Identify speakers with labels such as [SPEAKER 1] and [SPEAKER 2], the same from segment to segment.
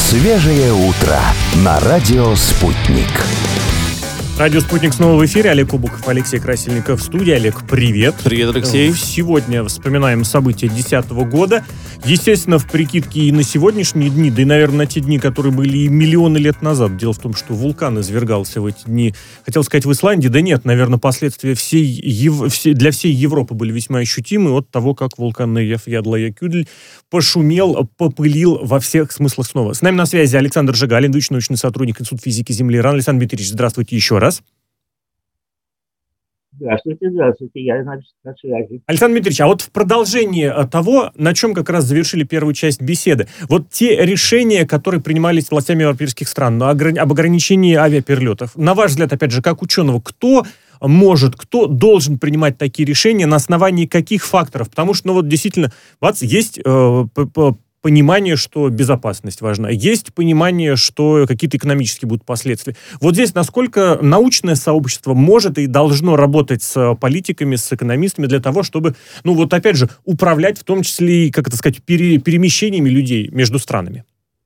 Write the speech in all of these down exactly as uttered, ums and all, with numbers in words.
[SPEAKER 1] Свежее утро на радио «Спутник».
[SPEAKER 2] Радио «Спутник» снова в эфире. Олег Кубуков, Алексей Красильников в студии. Олег, привет.
[SPEAKER 3] Привет, Алексей.
[SPEAKER 2] Сегодня вспоминаем события две тысячи десятого года. Естественно, в прикидке и на сегодняшние дни, да и, наверное, на те дни, которые были и миллионы лет назад. Дело в том, что вулкан извергался в эти дни, хотел сказать, в Исландии. Да нет, наверное, последствия всей, Ев... все... для всей Европы были весьма ощутимы от того, как вулкан Eyjafjallajökull пошумел, попылил во всех смыслах снова. С нами на связи Александр Жигалин, научный сотрудник Института физики Земли и РАН. Александр Дмитриевич, здравствуйте еще раз.
[SPEAKER 4] Здравствуйте, здравствуйте, я на связи.
[SPEAKER 2] Александр Дмитриевич, а вот в продолжение того, на чем как раз завершили первую часть беседы, вот те решения, которые принимались властями европейских стран об ограничении авиаперелетов, на ваш взгляд, опять же, как ученого, кто может, кто должен принимать такие решения, на основании каких факторов? Потому что, ну вот действительно, бац, есть э, понимание, что безопасность важна, есть понимание, что какие-то экономические будут последствия. Вот здесь насколько научное сообщество может и должно работать с политиками, с экономистами для того, чтобы, ну вот опять же, управлять в том числе и, как это сказать, пере, перемещениями людей между странами?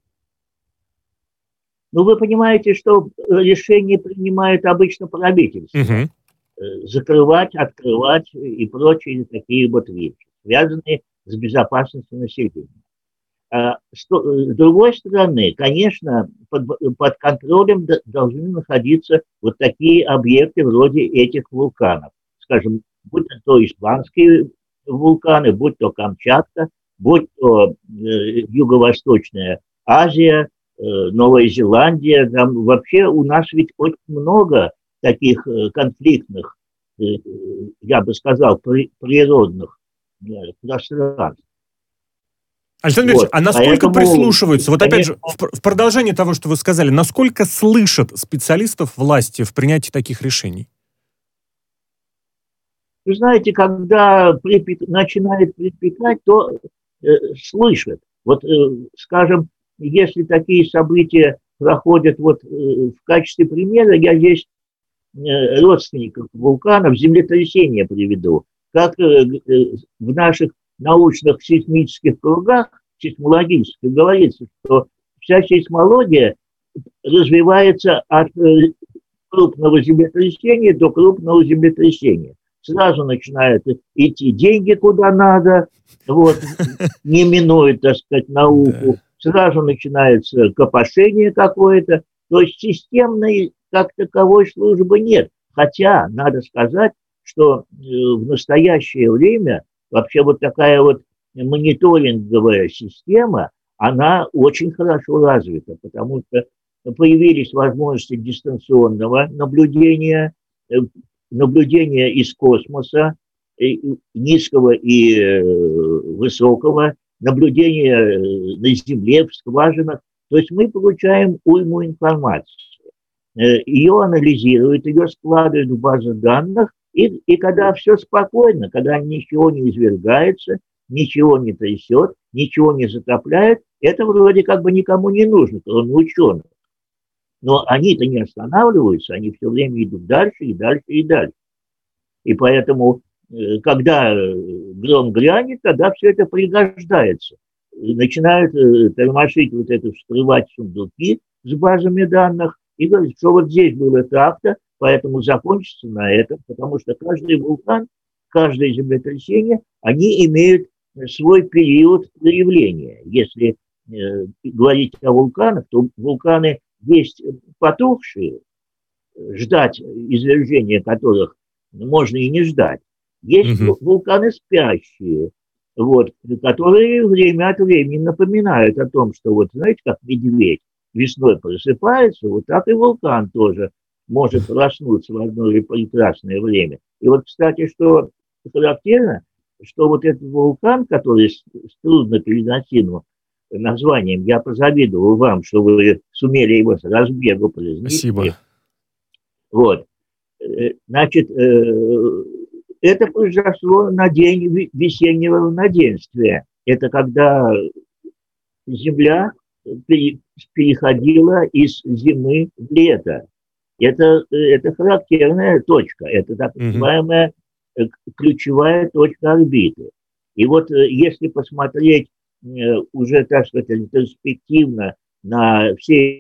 [SPEAKER 4] Ну, вы понимаете, что решение принимает обычно правительство.
[SPEAKER 2] Угу.
[SPEAKER 4] Закрывать, открывать и прочие такие вот вещи, связанные с безопасностью населения. С другой стороны, конечно, под, под контролем должны находиться вот такие объекты вроде этих вулканов. Скажем, будь то испанские вулканы, будь то Камчатка, будь то э, Юго-Восточная Азия, э, Новая Зеландия. Там вообще у нас ведь очень много таких э, конфликтных, э, я бы сказал, при, природных э, пространств.
[SPEAKER 2] Александр Ильич, вот, а насколько
[SPEAKER 4] поэтому,
[SPEAKER 2] прислушиваются, вот
[SPEAKER 4] конечно,
[SPEAKER 2] опять же, в, в продолжении того, что вы сказали, насколько слышат специалистов власти в принятии таких решений?
[SPEAKER 4] Вы знаете, когда припек... начинает припекать, то э, слышат. Вот, э, скажем, если такие события проходят, вот э, в качестве примера, я здесь э, родственников вулканов землетрясения приведу. Как э, э, в наших научных сейсмических кругах, сейсмологических, говорится, что вся сейсмология развивается от крупного землетрясения до крупного землетрясения. Сразу начинают идти деньги куда надо, вот, не минует, так сказать, науку. Сразу начинается копошение какое-то. То есть системной как таковой службы нет. Хотя, надо сказать, что в настоящее время вообще вот такая вот мониторинговая система, она очень хорошо развита, потому что появились возможности дистанционного наблюдения, наблюдения из космоса, низкого и высокого, наблюдения на Земле, в скважинах. То есть мы получаем уйму информации. Ее анализируют, ее складывают в базу данных, И, и когда все спокойно, когда ничего не извергается, ничего не трясет, ничего не затопляет, это вроде как бы никому не нужно, кроме ученых. Но они-то не останавливаются, они все время идут дальше и дальше и дальше. И поэтому, когда гром грянет, тогда все это пригождается. Начинают тормошить вот это, вскрывать сундуки с базами данных и говорят, что вот здесь было так-то, поэтому закончится на этом, потому что каждый вулкан, каждое землетрясение, они имеют свой период проявления. Если э, говорить о вулканах, то вулканы есть потухшие, ждать извержения которых можно и не ждать. Есть угу. вулканы спящие, вот, которые время от времени напоминают о том, что вот, знаете, как медведь весной просыпается, вот так и вулкан тоже может проснуться в одно прекрасное время. И вот, кстати, что характерно, что вот этот вулкан, который с, с труднопереносимым названием, я позавидовал вам, что вы сумели его с разбегу произнести.
[SPEAKER 2] Спасибо.
[SPEAKER 4] Вот. Значит, это произошло на день весеннего равноденствия. Это когда Земля переходила из зимы в лето. Это, это характерная точка, это так называемая ключевая точка орбиты. И вот если посмотреть уже, так сказать, ретроспективно на все...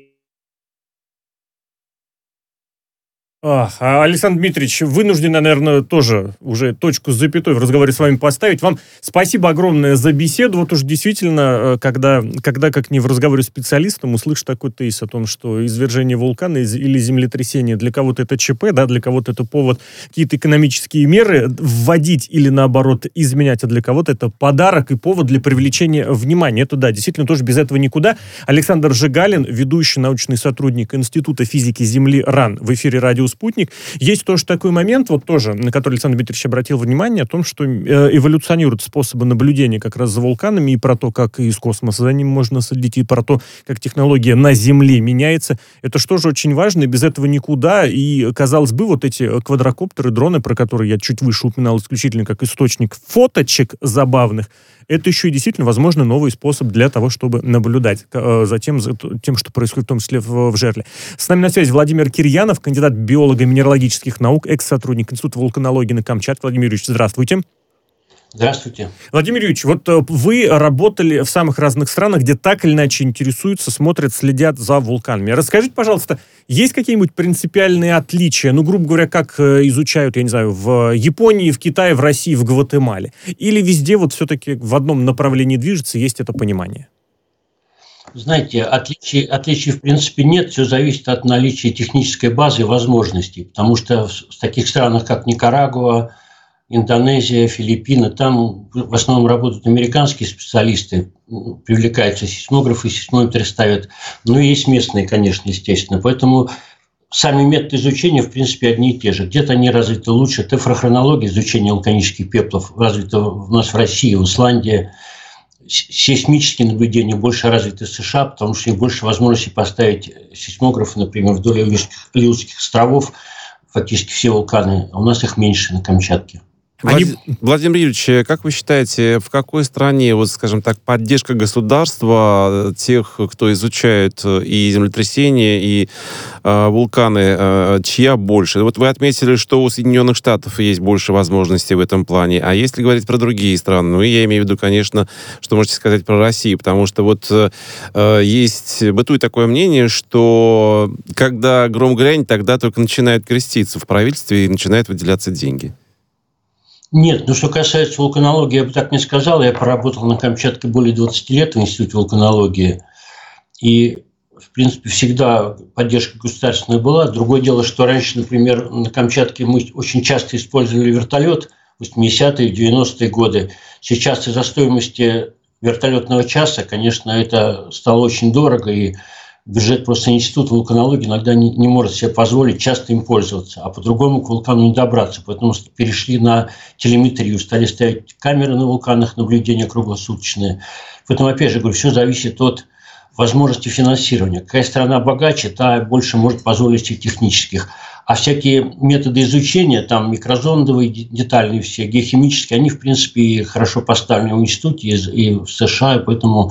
[SPEAKER 2] Ах, а Александр Дмитриевич, вынужден, наверное, тоже уже точку с запятой в разговоре с вами поставить. Вам спасибо огромное за беседу. Вот уж действительно, когда, когда как не в разговоре с специалистом, услышишь такой тезис о том, что извержение вулкана или землетрясение для кого-то это ЧП, да, для кого-то это повод какие-то экономические меры вводить или, наоборот, изменять, а для кого-то это подарок и повод для привлечения внимания. Это, да, действительно, тоже без этого никуда. Александр Жигалин, ведущий научный сотрудник Института физики Земли РАН, в эфире радио «Спутник». Есть тоже такой момент, вот тоже, на который Александр Дмитриевич обратил внимание, о том, что э, эволюционируют способы наблюдения как раз за вулканами, и про то, как из космоса за ним можно следить, и про то, как технология на Земле меняется. Это что же очень важно, и без этого никуда. И, казалось бы, вот эти квадрокоптеры, дроны, про которые я чуть выше упоминал исключительно как источник фоточек забавных, это еще и действительно, возможно, новый способ для того, чтобы наблюдать э, за, тем, за тем, что происходит в том числе в, в жерле. С нами на связи Владимир Кирьянов, кандидат биолого-минералогических наук, экс-сотрудник Института вулканологии на Камчатке. Владимир Юрьевич, здравствуйте.
[SPEAKER 3] Здравствуйте.
[SPEAKER 2] Владимир Юрьевич, вот вы работали в самых разных странах, где так или иначе интересуются, смотрят, следят за вулканами. Расскажите, пожалуйста, есть какие-нибудь принципиальные отличия, ну, грубо говоря, как изучают, я не знаю, в Японии, в Китае, в России, в Гватемале? Или везде вот все-таки в одном направлении движется, есть это понимание?
[SPEAKER 3] Знаете, отличий, отличий в принципе нет, все зависит от наличия технической базы и возможностей, потому что в таких странах, как Никарагуа, Индонезия, Филиппины, там в основном работают американские специалисты, привлекаются сейсмографы, сейсмометры ставят, ну и есть местные, конечно, естественно. Поэтому сами методы изучения, в принципе, одни и те же. Где-то они развиты лучше. Тефрохронология, изучение вулканических пеплов, развита у нас в России, в Исландии. Сейсмические наблюдения больше развиты в США, потому что у них больше возможностей поставить сейсмографы, например, вдоль Алиутских островов, фактически все вулканы, а у нас их меньше на Камчатке.
[SPEAKER 5] Они... Владимир Юрьевич, как вы считаете, в какой стране, вот, скажем так, поддержка государства тех, кто изучает и землетрясения, и э, вулканы, э, чья больше? Вот вы отметили, что у Соединенных Штатов есть больше возможностей в этом плане. А если говорить про другие страны, ну, я имею в виду, конечно, что можете сказать про Россию, потому что вот э, есть, бытует такое мнение, что когда гром грянет, тогда только начинают креститься в правительстве и начинают выделяться деньги.
[SPEAKER 3] Нет, ну что касается вулканологии, я бы так не сказал. Я проработал на Камчатке более двадцати лет в Институте вулканологии. И, в принципе, всегда поддержка государственная была. Другое дело, что раньше, например, на Камчатке мы очень часто использовали вертолет в восьмидесятые, девяностые годы. Сейчас из-за стоимости вертолетного часа, конечно, это стало очень дорого, и бюджет просто Института вулканологии иногда не, не может себе позволить часто им пользоваться, а по-другому к вулкану не добраться. Поэтому перешли на телеметрию, стали ставить камеры на вулканах, наблюдения круглосуточные. Поэтому, опять же, говорю, все зависит от возможности финансирования. Какая страна богаче, та больше может позволить себе технических. А всякие методы изучения, там микрозондовые, детальные все, геохимические, они, в принципе, хорошо поставлены в институте и в США, поэтому...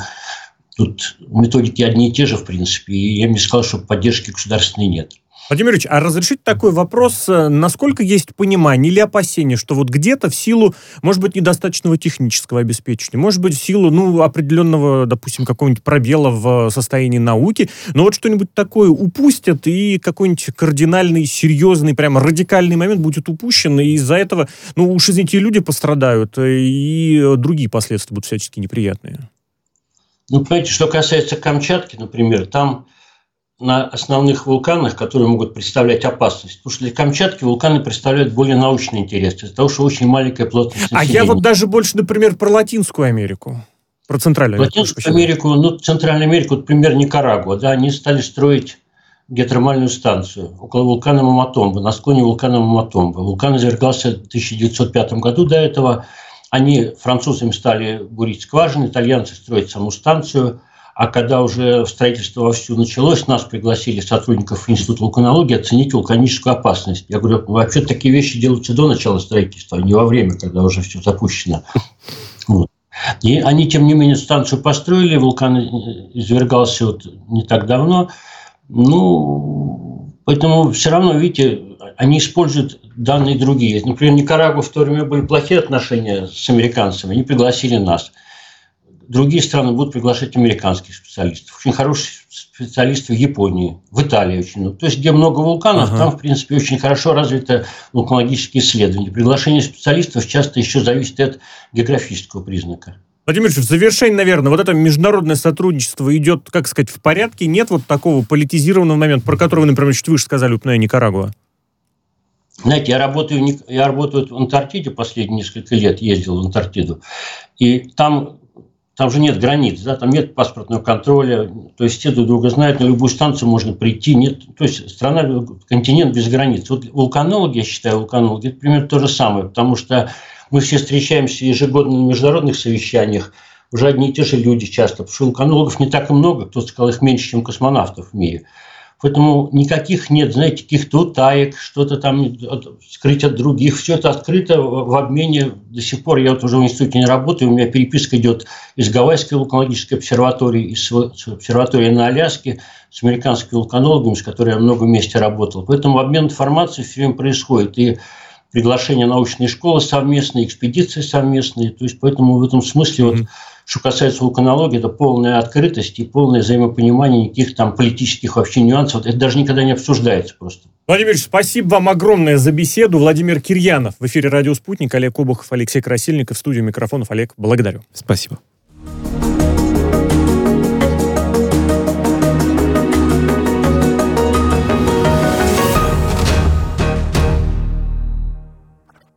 [SPEAKER 3] Тут методики одни и те же, в принципе, и я бы не сказал, что поддержки государственной нет.
[SPEAKER 2] Владимир Ильич, а разрешите такой вопрос, насколько есть понимание или опасение, что вот где-то в силу, может быть, недостаточного технического обеспечения, может быть, в силу, ну, определенного, допустим, какого-нибудь пробела в состоянии науки, но вот что-нибудь такое упустят, и какой-нибудь кардинальный, серьезный, прямо радикальный момент будет упущен, и из-за этого, ну, уж извините, люди пострадают, и другие последствия будут всячески неприятные.
[SPEAKER 3] Ну, понимаете, что касается Камчатки, например, там на основных вулканах, которые могут представлять опасность, потому что для Камчатки вулканы представляют более научный интерес, из-за того, что очень маленькая плотность населения.
[SPEAKER 2] А я вот даже больше, например, про Латинскую Америку, про Центральную Америку.
[SPEAKER 3] Латинскую Америку, ну, Центральную Америку, например, Никарагуа, да, они стали строить геотермальную станцию около вулкана Маматомбо, на склоне вулкана Маматомбо. Вулкан извергался в тысяча девятьсот пятом году до этого. Они французами стали бурить скважины, итальянцы строить саму станцию, а когда уже строительство вовсю началось, нас пригласили сотрудников Института вулканологии оценить вулканическую опасность. Я говорю, вообще такие вещи делаются до начала строительства, а не во время, когда уже все запущено. Вот. И они, тем не менее, станцию построили, вулкан извергался вот не так давно. Ну, поэтому все равно, видите, они используют данные другие. Например, Никарагуа в то время были плохие отношения с американцами, они пригласили нас. другие страны будут приглашать американских специалистов. Очень хорошие специалисты в Японии, в Италии очень много. То есть, где много вулканов, ага. там, в принципе, очень хорошо развито вулканологические исследования. Приглашение специалистов часто еще зависит от географического признака.
[SPEAKER 2] Владимир Ильич, в завершение, наверное, вот это международное сотрудничество идет, как сказать, в порядке? Нет вот такого политизированного момента, про который вы, например, чуть выше сказали, упоминая Никарагуа?
[SPEAKER 3] Знаете, я работаю, я работаю в Антарктиде последние несколько лет, ездил в Антарктиду, и там, там же нет границ, да, там нет паспортного контроля, то есть все друг друга знают, на любую станцию можно прийти, нет, то есть страна, континент без границ. Вот вулканологи, я считаю, вулканологи, это примерно то же самое, потому что мы все встречаемся ежегодно на международных совещаниях, уже одни и те же люди часто, потому что вулканологов не так и много, кто-то сказал, их меньше, чем космонавтов в мире. Поэтому никаких нет, знаете, каких-то утаек, что-то там скрыть от других. Все это открыто в обмене. До сих пор я вот уже в институте не работаю, у меня переписка идет из Гавайской вулканологической обсерватории, из обсерватории на Аляске, с американскими вулканологами, с которыми я много вместе работал. Поэтому обмен информацией все время происходит. И приглашение научной школы совместные, экспедиции совместные. То есть, поэтому в этом смысле, mm-hmm. вот, что касается вулканологии, это полная открытость и полное взаимопонимание, никаких там политических вообще нюансов. Это даже никогда не обсуждается просто.
[SPEAKER 2] Владимир Ильич, спасибо вам огромное за беседу. Владимир Кирьянов в эфире «Радио Спутник», Олег Обухов, Алексей Красильников, в студии микрофонов. Олег, благодарю.
[SPEAKER 5] Спасибо.